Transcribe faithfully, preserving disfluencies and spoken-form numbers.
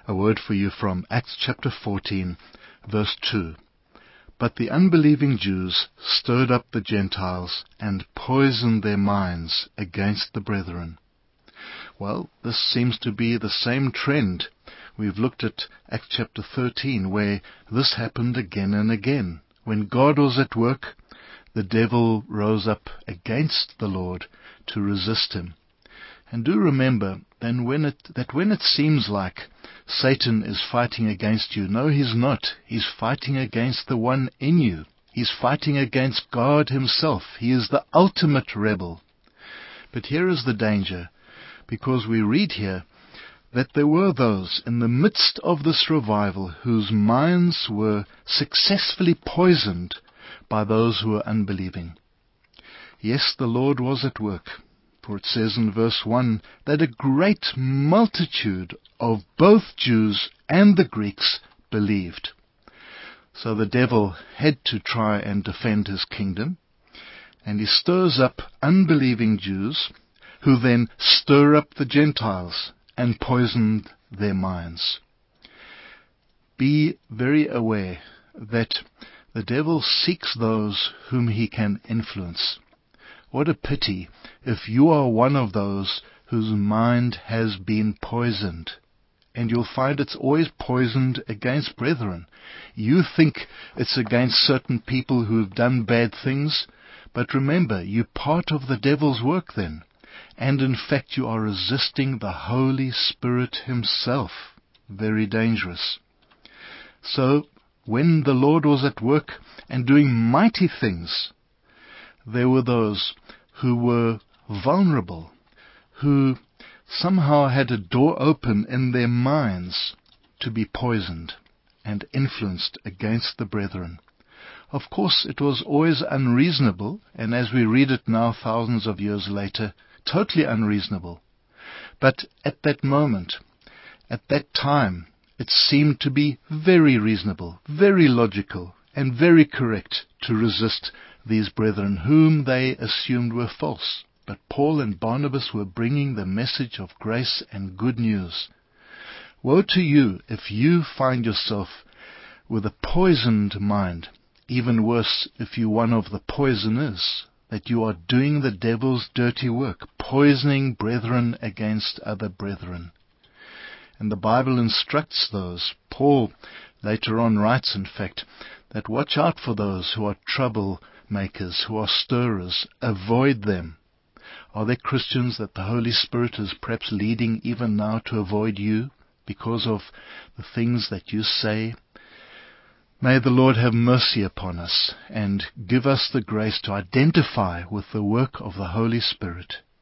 A word for you from Acts chapter fourteen, verse two. But the unbelieving Jews stirred up the Gentiles and poisoned their minds against the brethren. Well, this seems to be the same trend. We've looked at Acts chapter thirteen, where this happened again and again. When God was at work, the devil rose up against the Lord to resist him. And do remember then when it, that when it seems like Satan is fighting against you, no, he's not. He's fighting against the one in you. He's fighting against God himself. He is the ultimate rebel. But here is the danger, because we read here that there were those in the midst of this revival whose minds were successfully poisoned by those who were unbelieving. Yes, the Lord was at work, for it says in verse one that a great multitude of both Jews and the Greeks believed. So the devil had to try and defend his kingdom, and he stirs up unbelieving Jews, who then stir up the Gentiles and poison their minds. Be very aware that the devil seeks those whom he can influence. What a pity if you are one of those whose mind has been poisoned. And you'll find it's always poisoned against brethren. You think it's against certain people who have done bad things, but remember, you're part of the devil's work then. And in fact, you are resisting the Holy Spirit himself. Very dangerous. So, when the Lord was at work and doing mighty things, there were those who were vulnerable, who somehow had a door open in their minds to be poisoned and influenced against the brethren. Of course, it was always unreasonable, and as we read it now thousands of years later, totally unreasonable. But at that moment, at that time, it seemed to be very reasonable, very logical, and very correct to resist these brethren, whom they assumed were false. But Paul and Barnabas were bringing the message of grace and good news. Woe to you if you find yourself with a poisoned mind. Even worse, if you're one of the poisoners, that you are doing the devil's dirty work, poisoning brethren against other brethren. And the Bible instructs those. Paul later on writes, in fact, that watch out for those who are troublemakers, who are stirrers. Avoid them. Are there Christians that the Holy Spirit is perhaps leading even now to avoid you because of the things that you say? May the Lord have mercy upon us and give us the grace to identify with the work of the Holy Spirit